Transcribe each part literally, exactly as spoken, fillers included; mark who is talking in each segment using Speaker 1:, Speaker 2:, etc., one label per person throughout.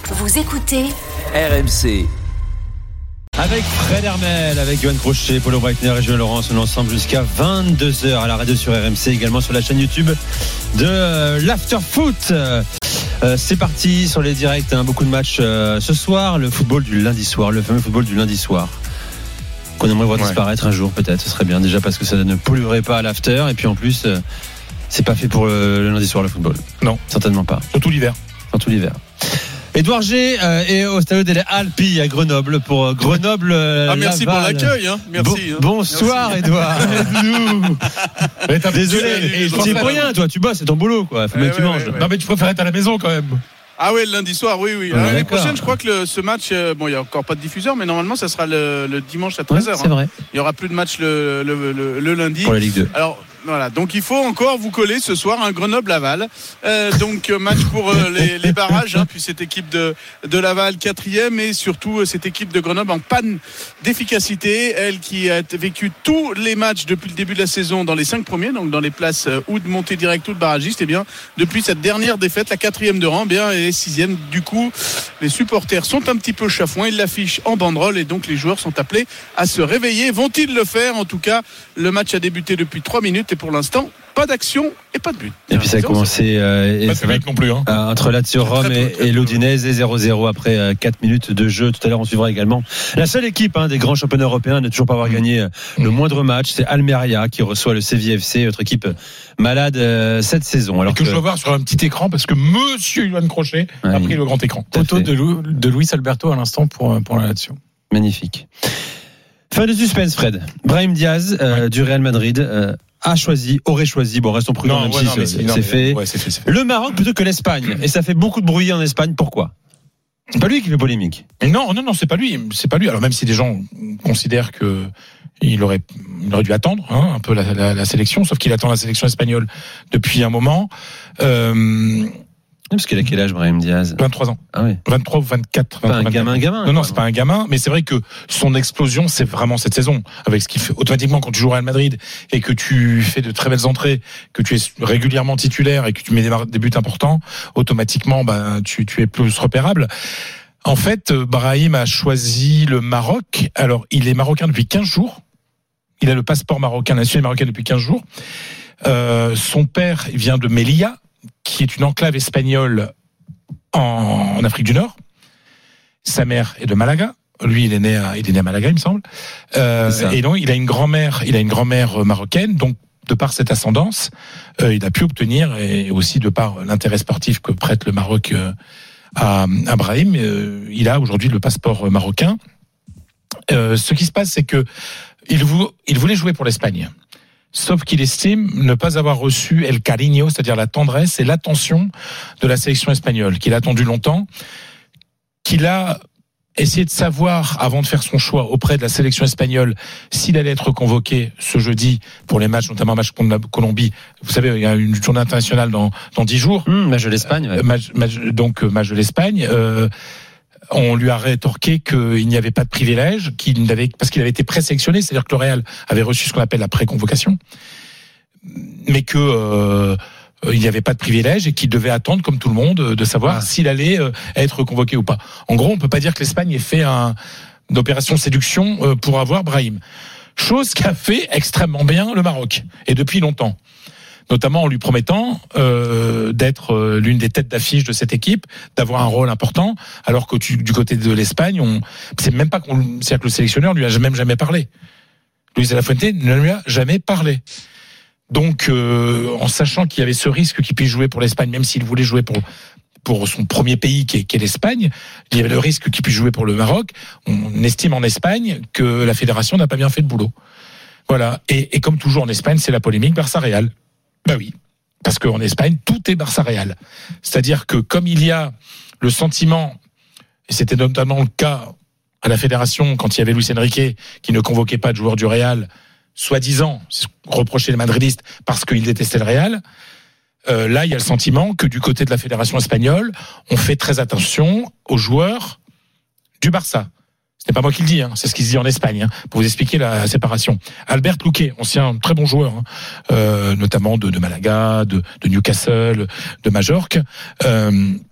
Speaker 1: Vous écoutez
Speaker 2: R M C.
Speaker 3: Avec Fred Hermel, avec Johan Crochet, Paulo Breitner et Julien Laurence, on est ensemble jusqu'à vingt-deux heures à la radio sur R M C, également sur la chaîne YouTube de euh, l'After Foot. Euh, c'est parti sur les directs, hein, beaucoup de matchs euh, ce soir, le football du lundi soir, le fameux football du lundi soir. Qu'on aimerait voir ouais. disparaître un jour peut-être, ce serait bien déjà parce que ça ne polluerait pas à l'after et puis en plus euh, c'est pas fait pour le, le lundi soir le football.
Speaker 4: Non,
Speaker 3: certainement pas.
Speaker 4: Surtout l'hiver.
Speaker 3: Surtout l'hiver. Édouard G euh, est au Stadio delle Alpi à Grenoble pour Grenoble. Euh,
Speaker 4: ah merci
Speaker 3: Laval.
Speaker 4: pour l'accueil, hein. Merci.
Speaker 3: Bon,
Speaker 4: hein.
Speaker 3: Bonsoir
Speaker 4: merci.
Speaker 3: Édouard. Désolé, c'est pour rien, toi, tu bosses, c'est ton boulot, quoi. Faut bien que tu manges.
Speaker 4: Ouais, ouais.
Speaker 3: Non mais tu préfères être à la maison quand même.
Speaker 4: Ah oui, le lundi soir, oui, oui.
Speaker 3: Ouais,
Speaker 4: L'année
Speaker 3: d'accord.
Speaker 4: prochaine, je crois que le, ce match, euh, bon, il n'y a encore pas de diffuseur, mais normalement, ça sera le, le dimanche à treize heures.
Speaker 3: Ouais, c'est
Speaker 4: hein.
Speaker 3: vrai.
Speaker 4: Il n'y aura plus de match le, le, le, le lundi.
Speaker 3: Pour la Ligue deux.
Speaker 4: Alors, voilà, donc il faut encore vous coller ce soir un Grenoble-Laval. Euh, donc match pour euh, les, les barrages, hein, puis cette équipe de, de Laval quatrième et surtout euh, cette équipe de Grenoble en panne d'efficacité. Elle qui a vécu tous les matchs depuis le début de la saison dans les cinq premiers, donc dans les places euh, ou de montée directe ou de barragiste. Et bien depuis cette dernière défaite, la quatrième de rang, eh bien et sixième. Du coup, les supporters sont un petit peu chafouins. Ils l'affichent en banderole et donc les joueurs sont appelés à se réveiller. Vont-ils le faire ? En tout cas, le match a débuté depuis trois minutes. Et pour l'instant, pas d'action et pas de but.
Speaker 3: Et puis ça a commencé euh,
Speaker 4: pas de public non plus, hein.
Speaker 3: euh, entre Lazio Rome et, et l'Udinese, zéro zéro après euh, quatre minutes de jeu. Tout à l'heure, on suivra également la seule équipe hein, des grands championnats européens à ne toujours pas avoir gagné euh, le moindre match. C'est Almeria qui reçoit le C V F C, notre équipe malade euh, cette saison. Alors
Speaker 5: que, que je dois voir sur un petit écran parce que Monsieur Johan Crochet ouais, a pris le grand écran.
Speaker 6: Photo de, Lou, de Luis Alberto à l'instant pour, pour la Lazio.
Speaker 3: Magnifique. Fin de suspense, Fred. Brahim Diaz euh, ouais. du Real Madrid euh, a choisi, aurait choisi, bon restons prudents, même ouais, si non, c'est, c'est, c'est, fait. Ouais, c'est fait, c'est fait. Le Maroc plutôt que l'Espagne. Et ça fait beaucoup de bruit en Espagne. Pourquoi ? C'est pas lui qui fait polémique.
Speaker 5: Non, non, non, c'est pas lui. C'est pas lui. Alors même si des gens considèrent que il aurait, il aurait dû attendre hein, un peu la, la, la sélection, sauf qu'il attend la sélection espagnole depuis un moment. Euh,
Speaker 3: Parce qu'il a quel âge, Brahim Diaz ?
Speaker 5: vingt-trois ans.
Speaker 3: Ah oui.
Speaker 5: vingt-trois ou vingt-quatre.
Speaker 3: Pas un gamin, gamin.
Speaker 5: Non, non, c'est pas un gamin, mais c'est vrai que son explosion, c'est vraiment cette saison. Avec ce qu'il fait. Automatiquement, quand tu joues au Real Madrid et que tu fais de très belles entrées, que tu es régulièrement titulaire et que tu mets des, des buts importants, automatiquement, ben, tu, tu es plus repérable. En fait, Brahim a choisi le Maroc. Alors, il est marocain depuis quinze jours. Il a le passeport marocain, la nationalité marocaine depuis quinze jours. Euh, son père vient de Melilla, qui est une enclave espagnole en, en Afrique du Nord. Sa mère est de Malaga. Lui, il est né à, il est né à Malaga, il me semble. Euh, et donc, il a une grand-mère, il a une grand-mère marocaine. Donc, de par cette ascendance, euh, il a pu obtenir, et aussi de par l'intérêt sportif que prête le Maroc euh, à, à Brahim, euh, il a aujourd'hui le passeport marocain. Euh, ce qui se passe, c'est que il, vou, il voulait jouer pour l'Espagne. Sauf qu'il estime ne pas avoir reçu el cariño, c'est-à-dire la tendresse et l'attention de la sélection espagnole, qu'il a attendu longtemps, qu'il a essayé de savoir, avant de faire son choix auprès de la sélection espagnole, s'il allait être convoqué ce jeudi pour les matchs, notamment match contre la Colombie. Vous savez, il y a une journée internationale dans dans dix jours.
Speaker 3: Mmh, match de l'Espagne. Ouais.
Speaker 5: Euh, match, match, donc match de l'Espagne. Euh, on lui a rétorqué qu'il n'y avait pas de privilège, qu'il n'avait, parce qu'il avait été présélectionné, c'est-à-dire que le Real avait reçu ce qu'on appelle la pré-convocation, mais que euh, il n'y avait pas de privilège et qu'il devait attendre, comme tout le monde, de savoir ah. s'il allait euh, être convoqué ou pas. En gros, on peut pas dire que l'Espagne ait fait un, une opération séduction euh, pour avoir Brahim. Chose qu'a fait extrêmement bien le Maroc, et depuis longtemps. Notamment en lui promettant euh, d'être euh, l'une des têtes d'affiche de cette équipe, d'avoir un rôle important, alors que tu, du côté de l'Espagne, on, c'est même pas qu'on, c'est-à-dire que le sélectionneur lui a même jamais parlé. Luis de la Fuente ne lui a jamais parlé. Donc, euh, en sachant qu'il y avait ce risque qu'il puisse jouer pour l'Espagne, même s'il voulait jouer pour pour son premier pays qui est, qui est l'Espagne, il y avait le risque qu'il puisse jouer pour le Maroc. On estime en Espagne que la fédération n'a pas bien fait le boulot. Voilà. Et, et comme toujours en Espagne, c'est la polémique Barça-Real. Ben oui, parce qu'en Espagne, tout est Barça-Real. C'est-à-dire que comme il y a le sentiment, et c'était notamment le cas à la fédération quand il y avait Luis Enrique qui ne convoquait pas de joueurs du Real, soi-disant, reprocher les madridistes parce qu'ils détestaient le Real, euh, là il y a le sentiment que du côté de la fédération espagnole, on fait très attention aux joueurs du Barça. Ce n'est pas moi qui le dis, hein, c'est ce qui se dit en Espagne, hein, pour vous expliquer la séparation. Albert Luque, ancien très bon joueur, hein, euh, notamment de, de Malaga, de, de Newcastle, de Majorque, euh,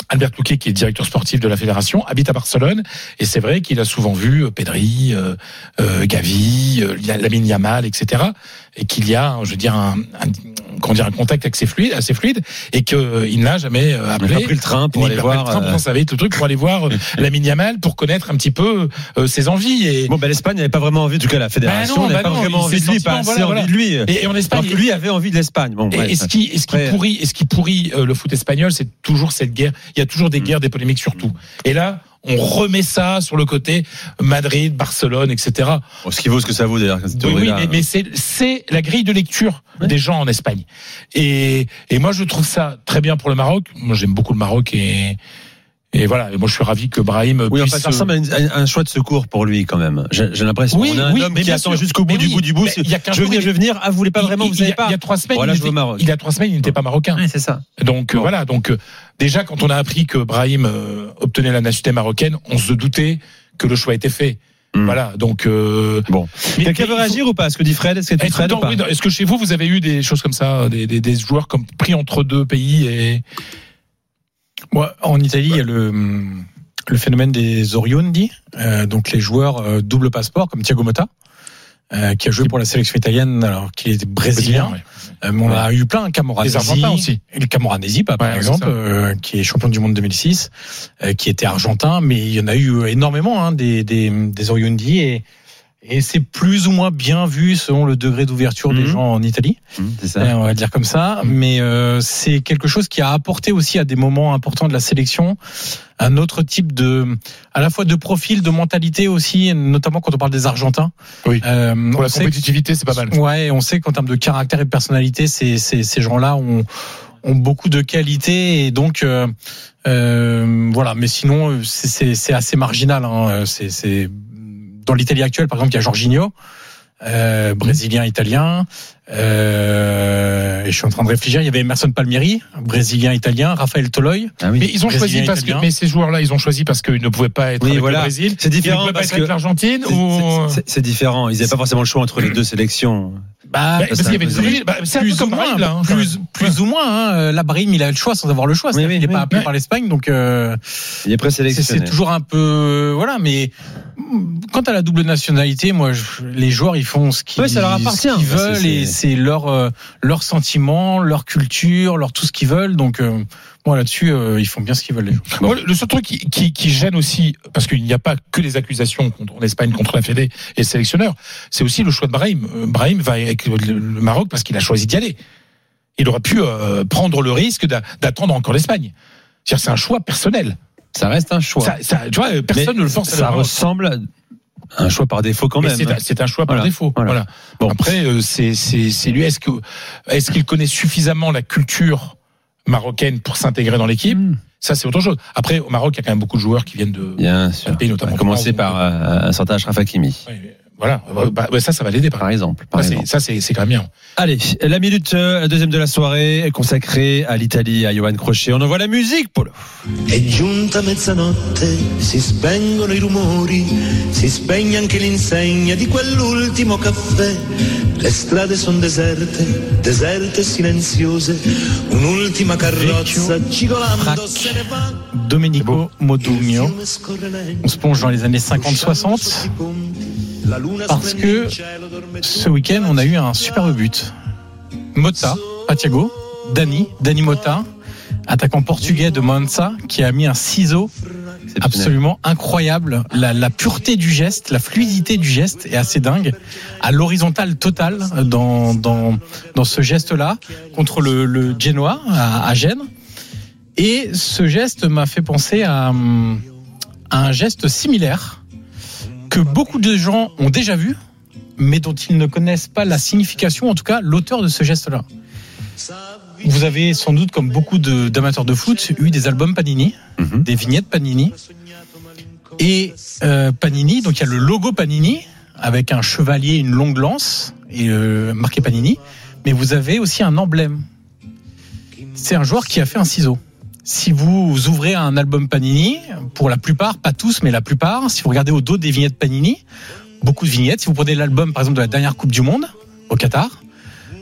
Speaker 5: Albert Touquet, qui est directeur sportif de la fédération, habite à Barcelone, et c'est vrai qu'il a souvent vu euh, Pedri, euh, euh, Gavi, euh, Lamine Yamal, et cetera, et qu'il y a, je veux dire, un, un, comment dire, un contact assez fluide, assez fluide, et qu'il euh, n'a jamais euh, appelé.
Speaker 3: Il n'a pas pris le train pour aller voir.
Speaker 5: Le train pour euh... savait tout le truc pour aller voir euh, Lamine Yamal, pour connaître un petit peu euh, ses envies. Et
Speaker 3: bon, ben l'Espagne n'avait pas vraiment envie, en tout cas la fédération
Speaker 5: bah non,
Speaker 3: n'avait
Speaker 5: bah
Speaker 3: pas
Speaker 5: non,
Speaker 3: vraiment envie de lui, pas assez
Speaker 5: voilà, voilà.
Speaker 3: envie de lui.
Speaker 5: Et, et en Espagne,
Speaker 3: alors que lui avait envie de l'Espagne. Bon,
Speaker 5: et,
Speaker 3: ouais,
Speaker 5: et ce qui, et ce qui pourrit, et ce qui pourrit euh, le foot espagnol, c'est toujours cette guerre. Il y a toujours des guerres, des polémiques sur tout. Et là, on remet ça sur le côté Madrid, Barcelone, et cetera.
Speaker 3: Bon, ce qui vaut ce que ça vaut d'ailleurs.
Speaker 5: Oui, oui, mais, mais c'est, c'est la grille de lecture ouais. des gens en Espagne. Et, et moi, je trouve ça très bien pour le Maroc. Moi, j'aime beaucoup le Maroc et. Et voilà, et moi je suis ravi que Brahim
Speaker 3: oui,
Speaker 5: puisse...
Speaker 3: enfin, ça ressemble à, à un choix de secours pour lui quand même. J'ai, j'ai l'impression.
Speaker 5: Oui,
Speaker 3: on a un
Speaker 5: oui,
Speaker 3: homme
Speaker 5: mais
Speaker 3: qui attend
Speaker 5: sûr.
Speaker 3: jusqu'au bout
Speaker 5: mais
Speaker 3: du
Speaker 5: oui,
Speaker 3: bout du bout.
Speaker 5: Il y a
Speaker 3: je veux venir, je veux venir. Ah, vous voulez pas
Speaker 5: il,
Speaker 3: vraiment, vous
Speaker 5: il,
Speaker 3: savez
Speaker 5: il,
Speaker 3: pas.
Speaker 5: Il y a trois semaines,
Speaker 3: voilà,
Speaker 5: il,
Speaker 3: je veux Maroc.
Speaker 5: il y a trois semaines, il n'était pas marocain.
Speaker 3: Oui, c'est ça.
Speaker 5: Donc bon. voilà, donc euh, déjà quand on a appris que Brahim euh, obtenait la nationalité marocaine, on se doutait que le choix était fait. Mmh. Voilà, donc euh,
Speaker 3: bon. Mais, Quelqu'un veut réagir faut... ou pas? Est-ce que dit Fred? Est-ce que tu Fred
Speaker 5: dans,
Speaker 3: ou pas
Speaker 5: oui, Est-ce que chez vous, vous avez eu des choses comme ça, des, des, des joueurs comme pris entre deux pays et
Speaker 6: moi, en Italie, il y a le le phénomène des Oriundi, euh, donc les joueurs euh, double passeport comme Thiago Motta, euh, qui a joué pour la sélection italienne alors qu'il est brésilien.
Speaker 5: Ouais.
Speaker 6: Euh, on ouais. a eu plein, Camoranesi,
Speaker 5: les Argentins aussi,
Speaker 6: et le Camoranesi, par
Speaker 5: ouais,
Speaker 6: exemple, euh, qui est champion du monde deux mille six, euh, qui était argentin, mais il y en a eu énormément hein, des des, des Oriundi et Et c'est plus ou moins bien vu selon le degré d'ouverture mmh. des gens en Italie. Mmh, c'est ça. On va dire comme ça. Mmh. Mais euh, c'est quelque chose qui a apporté aussi à des moments importants de la sélection un autre type de, à la fois de profil, de mentalité aussi, notamment quand on parle des Argentins.
Speaker 5: Oui.
Speaker 6: Euh,
Speaker 5: Pour la compétitivité,
Speaker 6: que,
Speaker 5: c'est pas mal.
Speaker 6: Ouais, on sait qu'en termes de caractère et de personnalité, ces, ces, ces gens-là ont, ont beaucoup de qualités et donc euh, euh, voilà. Mais sinon, c'est, c'est, c'est assez marginal. Hein. C'est, c'est dans l'Italie actuelle, par exemple, il y a Jorginho, euh, brésilien, italien. Euh, et je suis en train de réfléchir. Il y avait Emerson Palmieri, brésilien, italien. Raphaël Toloi.
Speaker 5: Ah oui. Mais ils ont choisi parce italien. que, mais ces joueurs-là, ils ont choisi parce qu'ils ne pouvaient pas être oui, avec voilà. le Brésil.
Speaker 3: C'est différent.
Speaker 5: Ils ne pouvaient pas
Speaker 3: parce
Speaker 5: être avec l'Argentine
Speaker 3: c'est,
Speaker 5: ou...
Speaker 3: c'est, c'est, c'est différent. Ils n'avaient pas forcément le choix entre les deux sélections.
Speaker 6: Bah,
Speaker 5: bah parce qu'il y avait des origines. Bah, c'est plus un peu comme Brahim, là. Hein,
Speaker 6: plus, plus ou moins, hein. Là, Brahim, il a le choix sans avoir le choix. Oui, oui, il n'est oui, pas appelé oui. par l'Espagne, donc, euh,
Speaker 3: il est présélectionné.
Speaker 6: C'est, c'est toujours un peu, voilà, mais, quant à la double nationalité, moi, je, les joueurs, ils font ce qu'ils,
Speaker 3: ouais, ça leur appartient.
Speaker 6: ce qu'ils veulent c'est, c'est... et c'est leur, euh, leurs sentiments, leur culture, leur tout ce qu'ils veulent. Donc, euh, moi, là-dessus, euh, ils font bien ce qu'ils veulent, les joueurs.
Speaker 5: Bon. Moi, le seul truc qui, qui, qui gêne aussi, parce qu'il n'y a pas que les accusations contre, en Espagne contre la Fédé et le sélectionneur, c'est aussi le choix de Brahim. Brahim va avec le Maroc parce qu'il a choisi d'y aller. Il aurait pu euh, prendre le risque d'attendre encore l'Espagne. C'est-à-dire, c'est un choix personnel.
Speaker 3: Ça reste un choix.
Speaker 5: Ça, ça, tu vois, personne
Speaker 3: mais
Speaker 5: ne le force.
Speaker 3: Ça ressemble à un choix par défaut quand
Speaker 5: mais
Speaker 3: même.
Speaker 5: C'est un, c'est un choix par
Speaker 3: voilà.
Speaker 5: défaut.
Speaker 3: Voilà.
Speaker 5: Voilà. Bon. Après, euh, c'est, c'est, c'est lui. Est-ce que, est-ce qu'il connaît suffisamment la culture marocaine pour s'intégrer dans l'équipe? Mmh. Ça, c'est autre chose. Après, au Maroc, il y a quand même beaucoup de joueurs qui viennent de,
Speaker 3: Bien sûr.
Speaker 5: de pays, notamment.
Speaker 3: On va commencer par euh, un certain Achraf Hakimi.
Speaker 5: Oui, voilà. Bah, bah, ça, ça va l'aider par,
Speaker 3: par exemple. Par
Speaker 5: ça,
Speaker 3: exemple.
Speaker 5: C'est, ça, c'est, c'est quand même bien.
Speaker 3: Allez, la minute, la deuxième de la soirée est consacrée à l'Italie, à Johan Crochet. On envoie la musique, Polo.
Speaker 1: È giunta mezzanotte, si spengono i rumori, si spegne anche l'insegna di quell'ultimo caffè. Le strade sono deserte, deserte e silenziose. Un'ultima carrozza gigolando se ne va.
Speaker 6: Domenico Modugno. On se plonge dans les années cinquante soixante. Parce que ce week-end, on a eu un superbe but. Motta, pas Thiago, Dani, Dani Motta, attaquant portugais de Monza, qui a mis un ciseau absolument incroyable. La, la pureté du geste, la fluidité du geste est assez dingue. À l'horizontale totale dans, dans, dans ce geste-là, contre le, le Genoa à, à Gênes. Et ce geste m'a fait penser à, à un geste similaire que beaucoup de gens ont déjà vu, mais dont ils ne connaissent pas la signification, en tout cas l'auteur de ce geste-là. Vous avez sans doute, comme beaucoup de, d'amateurs de foot, eu des albums Panini, mm-hmm. des vignettes Panini. Et euh, Panini, donc il y a le logo Panini, avec un chevalier, une longue lance, et euh, marqué Panini, mais vous avez aussi un emblème. C'est un joueur qui a fait un ciseau. Si vous ouvrez un album Panini, pour la plupart, pas tous, mais la plupart, si vous regardez au dos des vignettes Panini, beaucoup de vignettes, si vous prenez l'album, par exemple, de la dernière Coupe du Monde, au Qatar,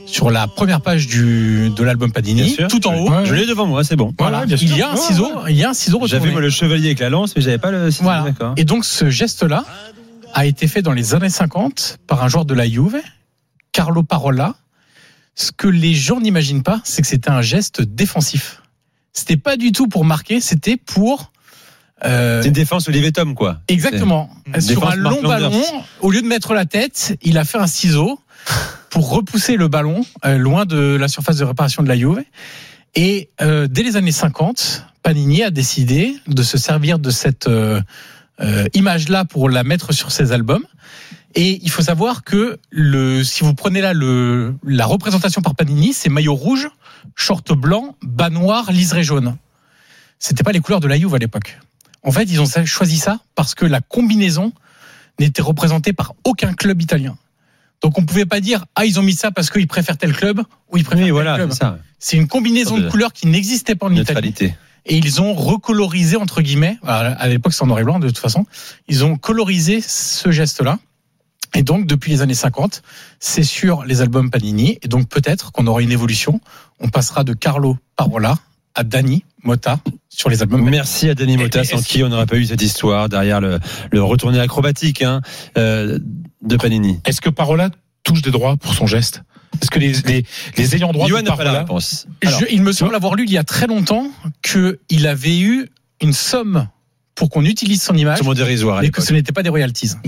Speaker 6: sur la première page du, de l'album Panini,
Speaker 3: Bien sûr.
Speaker 6: tout en haut.
Speaker 5: Ouais.
Speaker 3: Je l'ai devant moi, c'est bon.
Speaker 6: Voilà,
Speaker 5: Ouais, bien
Speaker 6: il
Speaker 5: sûr.
Speaker 6: y a un
Speaker 5: Ouais,
Speaker 6: ciseau,
Speaker 5: ouais.
Speaker 6: il y a un ciseau retourné.
Speaker 3: J'avais moi le chevalier avec la lance, mais j'avais pas le ciseau.
Speaker 6: Voilà.
Speaker 3: D'accord.
Speaker 6: Et donc ce geste-là a été fait dans les années cinquante par un joueur de la Juve, Carlo Parola. Ce que les gens n'imaginent pas, c'est que c'était un geste défensif. C'était pas du tout pour marquer, c'était pour euh,
Speaker 3: C'est une défense Olivier Tom, quoi.
Speaker 6: exactement
Speaker 3: C'est-
Speaker 6: sur
Speaker 3: défense
Speaker 6: un
Speaker 3: Mark
Speaker 6: long
Speaker 3: Landers.
Speaker 6: ballon. Au lieu de mettre la tête, il a fait un ciseau pour repousser le ballon euh, loin de la surface de réparation de la Juve. Et euh, dès les années cinquante, Panini a décidé de se servir de cette euh, euh, image-là pour la mettre sur ses albums. Et il faut savoir que le, si vous prenez là le, la représentation par Panini, c'est maillot rouge, short blanc, bas noir, liseré jaune. C'était pas les couleurs de la Juve à l'époque. En fait, ils ont choisi ça parce que la combinaison n'était représentée par aucun club italien. Donc on pouvait pas dire ah ils ont mis ça parce qu'ils préfèrent tel club ou ils préfèrent
Speaker 3: Oui,
Speaker 6: tel
Speaker 3: voilà,
Speaker 6: club.
Speaker 3: c'est ça.
Speaker 6: C'est une combinaison de couleurs qui n'existait pas en Italie.
Speaker 3: Neutralité.
Speaker 6: Et ils ont recolorisé, entre guillemets, alors, à l'époque c'est en noir et blanc de toute façon, ils ont colorisé ce geste-là. Et donc depuis les années cinquante, c'est sur les albums Panini. Et donc peut-être qu'on aura une évolution. On passera de Carlo Parola à Dani Motta sur les albums Panini.
Speaker 3: Merci à Denis Motta,
Speaker 5: Et- et-
Speaker 3: sans qui on n'aurait pas eu cette histoire derrière le, le retourné acrobatique hein, euh, de Panini.
Speaker 5: Est-ce que Parola touche des droits pour son geste? Est-ce que les, les, les ayants droit
Speaker 3: Yoann
Speaker 5: de
Speaker 3: n'a pas la
Speaker 5: Parola,
Speaker 3: réponse.
Speaker 6: Je-
Speaker 3: Alors,
Speaker 6: il me semble avoir lu il y a très longtemps qu'il avait eu une somme pour qu'on utilise son image,
Speaker 3: sûrement dérisoire à
Speaker 6: mais que
Speaker 3: l'époque.
Speaker 6: ce n'était pas des royalties.